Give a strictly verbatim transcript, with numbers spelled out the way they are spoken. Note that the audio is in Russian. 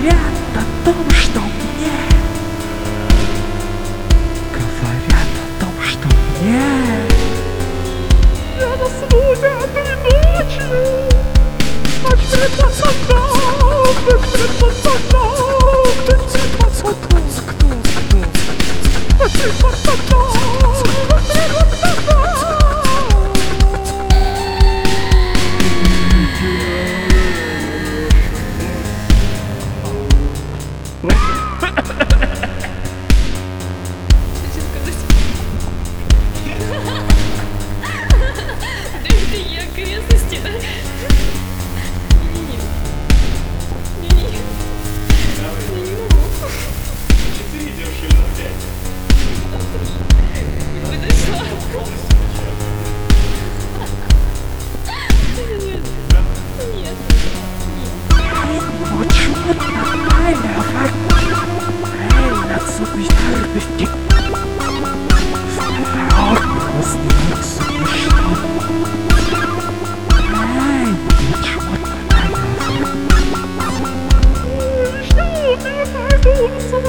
Говорят о том, что мне Говорят о том, что мне Я засну этой ночью Ночь перед посадом, ночь перед посадом, ночь перед посадом, ночь перед посадом, ночь перед посадом. Другие окрестности, да? Не-не-не. Не-не. Я не могу. Четыре держи на пять. Не подошла. Нет. Нет. Почему нормально? Эй, отсюда не Вперед, просто отсюда что? Эй, почему нормально? Что ты пойду?